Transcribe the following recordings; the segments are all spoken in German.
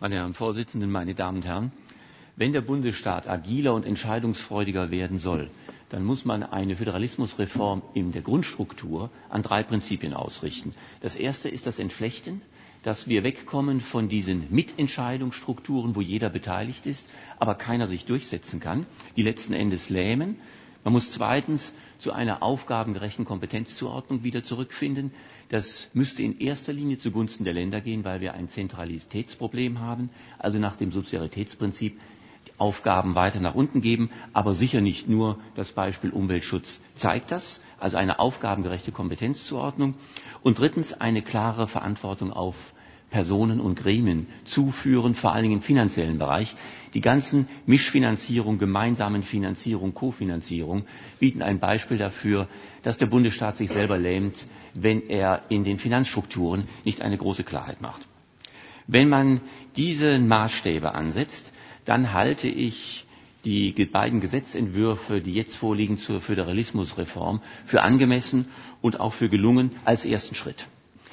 Meine Herren Vorsitzenden, meine Damen und Herren! Wenn der Bundesstaat agiler und entscheidungsfreudiger werden soll, dann muss man eine Föderalismusreform in der Grundstruktur an 3 Prinzipien ausrichten. Das erste ist das Entflechten, dass wir wegkommen von diesen Mitentscheidungsstrukturen, wo jeder beteiligt ist, aber keiner sich durchsetzen kann, die letzten Endes lähmen. Man muss zweitens zu einer aufgabengerechten Kompetenzzuordnung wieder zurückfinden. Das müsste in erster Linie zugunsten der Länder gehen, weil wir ein Zentralitätsproblem haben, also nach dem Subsidiaritätsprinzip die Aufgaben weiter nach unten geben, aber sicher nicht nur. Das Beispiel Umweltschutz zeigt das, also eine aufgabengerechte Kompetenzzuordnung. Und drittens eine klare Verantwortung auf Personen und Gremien zuführen, vor allen Dingen im finanziellen Bereich. Die ganzen Mischfinanzierung, gemeinsamen Finanzierung, Kofinanzierung bieten ein Beispiel dafür, dass der Bundesstaat sich selber lähmt, wenn er in den Finanzstrukturen nicht eine große Klarheit macht. Wenn man diese Maßstäbe ansetzt, dann halte ich die beiden Gesetzentwürfe, die jetzt vorliegen zur Föderalismusreform, für angemessen und auch für gelungen als ersten Schritt.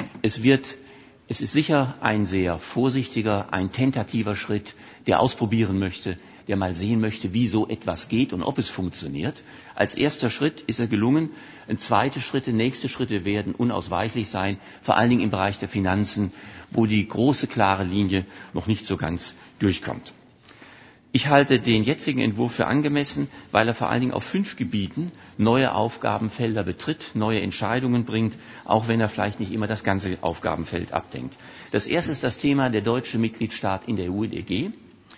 Es ist sicher ein sehr vorsichtiger, ein tentativer Schritt, der ausprobieren möchte, der mal sehen möchte, wie so etwas geht und ob es funktioniert. Als erster Schritt ist er gelungen. Nächste Schritte werden unausweichlich sein, vor allen Dingen im Bereich der Finanzen, wo die große, klare Linie noch nicht so ganz durchkommt. Ich halte den jetzigen Entwurf für angemessen, weil er vor allen Dingen auf 5 Gebieten neue Aufgabenfelder betritt, neue Entscheidungen bringt, auch wenn er vielleicht nicht immer das ganze Aufgabenfeld abdenkt. Das erste ist das Thema der deutsche Mitgliedstaat in der UEG,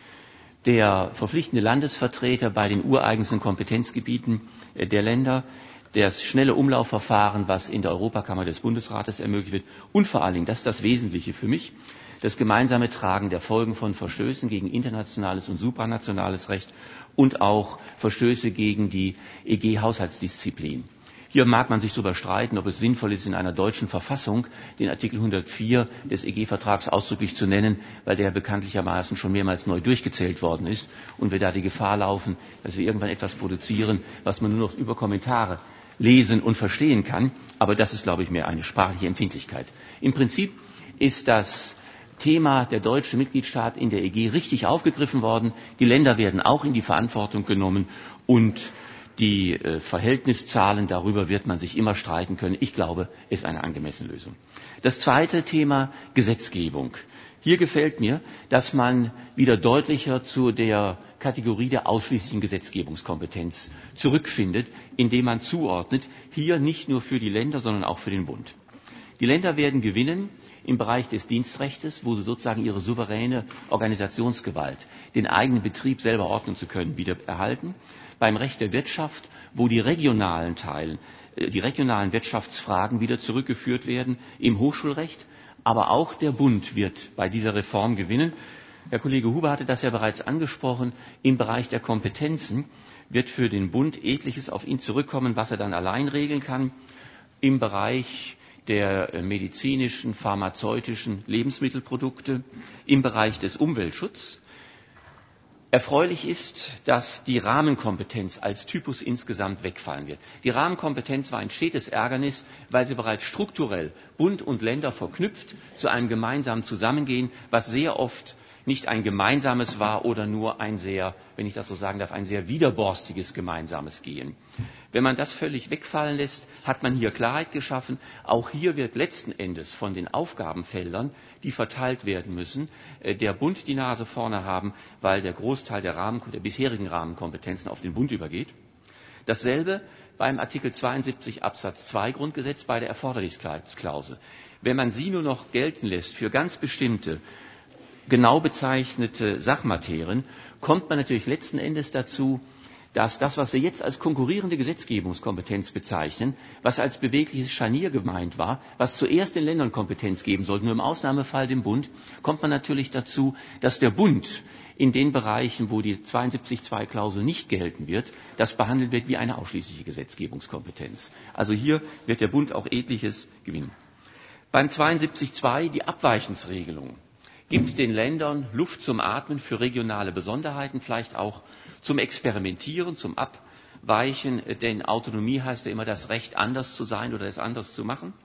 der verpflichtende Landesvertreter bei den ureigensten Kompetenzgebieten der Länder, das schnelle Umlaufverfahren, was in der Europakammer des Bundesrates ermöglicht wird und vor allen Dingen, das ist das Wesentliche für mich, das gemeinsame Tragen der Folgen von Verstößen gegen internationales und supranationales Recht und auch Verstöße gegen die EG-Haushaltsdisziplin. Hier mag man sich darüber streiten, ob es sinnvoll ist, in einer deutschen Verfassung den Artikel 104 des EG-Vertrags ausdrücklich zu nennen, weil der bekanntlichermaßen schon mehrmals neu durchgezählt worden ist und wir da die Gefahr laufen, dass wir irgendwann etwas produzieren, was man nur noch über Kommentare lesen und verstehen kann. Aber das ist, glaube ich, mehr eine sprachliche Empfindlichkeit. Im Prinzip ist das Thema der deutsche Mitgliedstaat in der EG richtig aufgegriffen worden. Die Länder werden auch in die Verantwortung genommen und die Verhältniszahlen, darüber wird man sich immer streiten können. Ich glaube, es ist eine angemessene Lösung. Das zweite Thema Gesetzgebung. Hier gefällt mir, dass man wieder deutlicher zu der Kategorie der ausschließlichen Gesetzgebungskompetenz zurückfindet, indem man zuordnet, hier nicht nur für die Länder, sondern auch für den Bund. Die Länder werden gewinnen im Bereich des Dienstrechtes, wo sie sozusagen ihre souveräne Organisationsgewalt, den eigenen Betrieb selber ordnen zu können, wieder erhalten. Beim Recht der Wirtschaft, wo die regionalen Wirtschaftsfragen wieder zurückgeführt werden, im Hochschulrecht. Aber auch der Bund wird bei dieser Reform gewinnen. Herr Kollege Huber hatte das ja bereits angesprochen. Im Bereich der Kompetenzen wird für den Bund etliches auf ihn zurückkommen, was er dann allein regeln kann. Im Bereich der medizinischen, pharmazeutischen Lebensmittelprodukte, im Bereich des Umweltschutzes. Erfreulich ist, dass die Rahmenkompetenz als Typus insgesamt wegfallen wird. Die Rahmenkompetenz war ein stetes Ärgernis, weil sie bereits strukturell Bund und Länder verknüpft zu einem gemeinsamen Zusammengehen, was sehr oft nicht ein gemeinsames war oder nur ein sehr, wenn ich das so sagen darf, ein sehr widerborstiges gemeinsames Gehen. Wenn man das völlig wegfallen lässt, hat man hier Klarheit geschaffen. Auch hier wird letzten Endes von den Aufgabenfeldern, die verteilt werden müssen, der Bund die Nase vorne haben, weil der Großteil der bisherigen Rahmenkompetenzen auf den Bund übergeht. Dasselbe beim Artikel 72 Absatz 2 Grundgesetz bei der Erforderlichkeitsklausel. Wenn man sie nur noch gelten lässt für ganz bestimmte genau bezeichnete Sachmaterien, kommt man natürlich letzten Endes dazu, dass das, was wir jetzt als konkurrierende Gesetzgebungskompetenz bezeichnen, was als bewegliches Scharnier gemeint war, was zuerst den Ländern Kompetenz geben sollte, nur im Ausnahmefall dem Bund, kommt man natürlich dazu, dass der Bund in den Bereichen, wo die 72.2-Klausel nicht gelten wird, das behandelt wird wie eine ausschließliche Gesetzgebungskompetenz. Also hier wird der Bund auch etliches gewinnen. Beim 72.2 die Abweichensregelung gibt den Ländern Luft zum Atmen für regionale Besonderheiten, vielleicht auch zum Experimentieren, zum Abweichen, denn Autonomie heißt ja immer das Recht, anders zu sein oder es anders zu machen.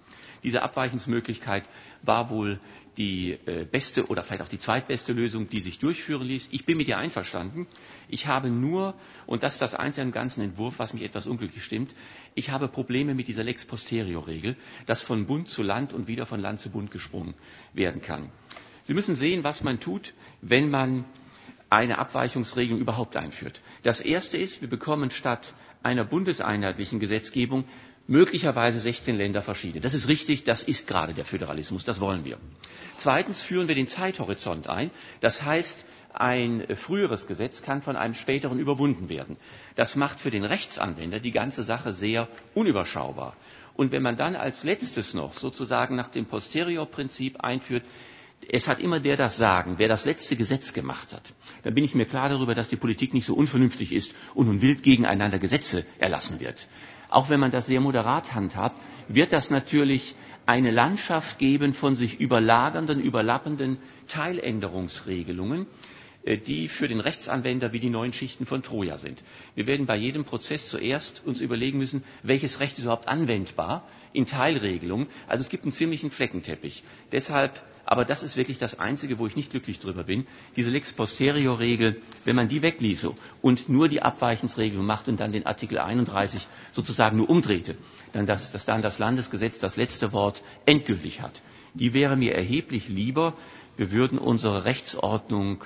Diese Abweichungsmöglichkeit war wohl die beste oder vielleicht auch die zweitbeste Lösung, die sich durchführen ließ. Ich bin mit ihr einverstanden. Ich habe nur, und das ist das Einzige im ganzen Entwurf, was mich etwas unglücklich stimmt, ich habe Probleme mit dieser Lex Posterior-Regel, dass von Bund zu Land und wieder von Land zu Bund gesprungen werden kann. Sie müssen sehen, was man tut, wenn man eine Abweichungsregelung überhaupt einführt. Das Erste ist, wir bekommen statt einer bundeseinheitlichen Gesetzgebung möglicherweise 16 Länder verschieden. Das ist richtig, das ist gerade der Föderalismus, das wollen wir. Zweitens führen wir den Zeithorizont ein. Das heißt, ein früheres Gesetz kann von einem späteren überwunden werden. Das macht für den Rechtsanwender die ganze Sache sehr unüberschaubar. Und wenn man dann als letztes noch sozusagen nach dem Posterior-Prinzip einführt, es hat immer der das Sagen, wer das letzte Gesetz gemacht hat, dann bin ich mir klar darüber, dass die Politik nicht so unvernünftig ist und nun wild gegeneinander Gesetze erlassen wird. Auch wenn man das sehr moderat handhabt, wird das natürlich eine Landschaft geben von sich überlagernden, überlappenden Teiländerungsregelungen, die für den Rechtsanwender wie die 9 Schichten von Troja sind. Wir werden bei jedem Prozess zuerst uns überlegen müssen, welches Recht ist überhaupt anwendbar in Teilregelungen. Also es gibt einen ziemlichen Fleckenteppich. Deshalb, aber das ist wirklich das Einzige, wo ich nicht glücklich drüber bin, diese Lex Posterior-Regel, wenn man die wegließe und nur die Abweichungsregelung macht und dann den Artikel 31 sozusagen nur umdrehte, dass dann das Landesgesetz das letzte Wort endgültig hat. Die wäre mir erheblich lieber. Wir würden unsere Rechtsordnung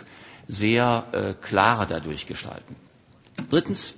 sehr klarer dadurch gestalten. Drittens,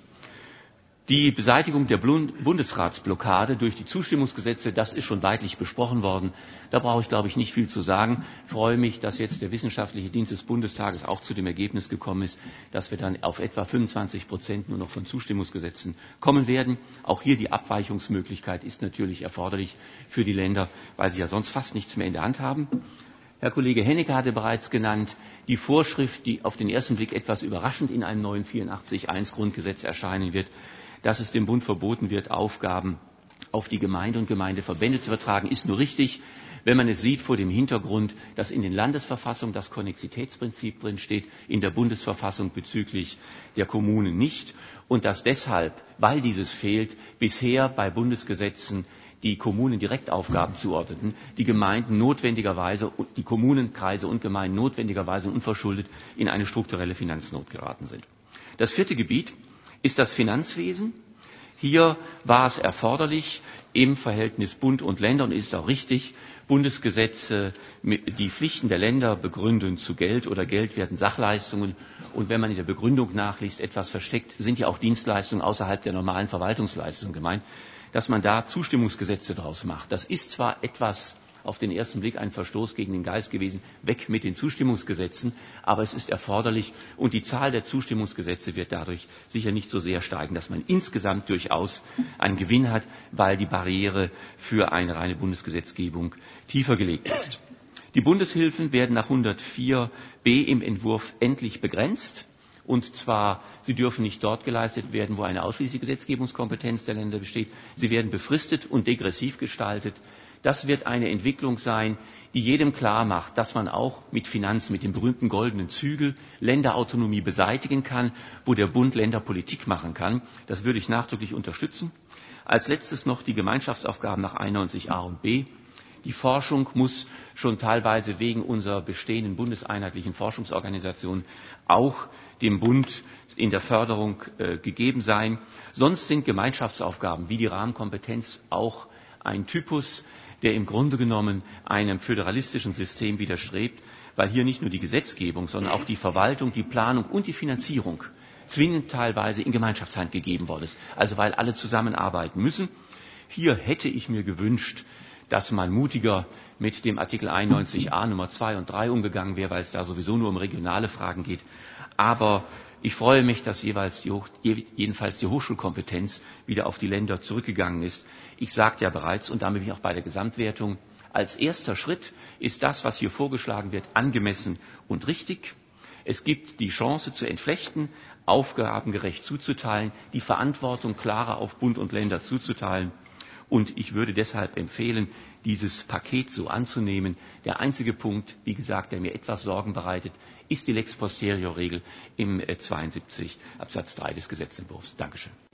die Beseitigung der Bundesratsblockade durch die Zustimmungsgesetze, das ist schon weitlich besprochen worden. Da brauche ich, glaube ich, nicht viel zu sagen. Ich freue mich, dass jetzt der Wissenschaftliche Dienst des Bundestages auch zu dem Ergebnis gekommen ist, dass wir dann auf etwa 25% nur noch von Zustimmungsgesetzen kommen werden. Auch hier die Abweichungsmöglichkeit ist natürlich erforderlich für die Länder, weil sie ja sonst fast nichts mehr in der Hand haben. Herr Kollege Hennecke hatte bereits genannt, die Vorschrift, die auf den ersten Blick etwas überraschend in einem neuen 84.1 Grundgesetz erscheinen wird, dass es dem Bund verboten wird, Aufgaben auf die Gemeinde und Gemeindeverbände zu übertragen, ist nur richtig, wenn man es sieht vor dem Hintergrund, dass in den Landesverfassungen das Konnexitätsprinzip drinsteht, in der Bundesverfassung bezüglich der Kommunen nicht und dass deshalb, weil dieses fehlt, bisher bei Bundesgesetzen die Kommunen direkt Aufgaben zuordneten, die Gemeinden notwendigerweise, die Kommunen, Kreise und Gemeinden notwendigerweise unverschuldet in eine strukturelle Finanznot geraten sind. Das vierte Gebiet ist das Finanzwesen. Hier war es erforderlich, im Verhältnis Bund und Länder, und ist auch richtig, Bundesgesetze die Pflichten der Länder begründen zu Geld oder Geld werden Sachleistungen. Und wenn man in der Begründung nachliest, etwas versteckt, sind ja auch Dienstleistungen außerhalb der normalen Verwaltungsleistungen gemeint, dass man da Zustimmungsgesetze daraus macht. Das ist zwar etwas auf den ersten Blick ein Verstoß gegen den Geist gewesen, weg mit den Zustimmungsgesetzen, aber es ist erforderlich und die Zahl der Zustimmungsgesetze wird dadurch sicher nicht so sehr steigen, dass man insgesamt durchaus einen Gewinn hat, weil die Barriere für eine reine Bundesgesetzgebung tiefer gelegt ist. Die Bundeshilfen werden nach 104b im Entwurf endlich begrenzt. Und zwar, sie dürfen nicht dort geleistet werden, wo eine ausschließliche Gesetzgebungskompetenz der Länder besteht. Sie werden befristet und degressiv gestaltet. Das wird eine Entwicklung sein, die jedem klar macht, dass man auch mit Finanzen, mit dem berühmten goldenen Zügel, Länderautonomie beseitigen kann, wo der Bund Länderpolitik machen kann. Das würde ich nachdrücklich unterstützen. Als letztes noch die Gemeinschaftsaufgaben nach 91a und b. Die Forschung muss schon teilweise wegen unserer bestehenden bundeseinheitlichen Forschungsorganisation auch dem Bund in der Förderung gegeben sein. Sonst sind Gemeinschaftsaufgaben wie die Rahmenkompetenz auch ein Typus, der im Grunde genommen einem föderalistischen System widerstrebt, weil hier nicht nur die Gesetzgebung, sondern auch die Verwaltung, die Planung und die Finanzierung zwingend teilweise in Gemeinschaftshand gegeben worden ist. Also weil alle zusammenarbeiten müssen. Hier hätte ich mir gewünscht, dass man mutiger mit dem Artikel 91a Nummer 2 und 3 umgegangen wäre, weil es da sowieso nur um regionale Fragen geht. Aber ich freue mich, dass jedenfalls die Hochschulkompetenz wieder auf die Länder zurückgegangen ist. Ich sagte ja bereits, und damit bin ich auch bei der Gesamtwertung, als erster Schritt ist das, was hier vorgeschlagen wird, angemessen und richtig. Es gibt die Chance zu entflechten, Aufgaben gerecht zuzuteilen, die Verantwortung klarer auf Bund und Länder zuzuteilen. Und ich würde deshalb empfehlen, dieses Paket so anzunehmen. Der einzige Punkt, wie gesagt, der mir etwas Sorgen bereitet, ist die Lex Posterior-Regel im 72 Absatz 3 des Gesetzentwurfs. Dankeschön.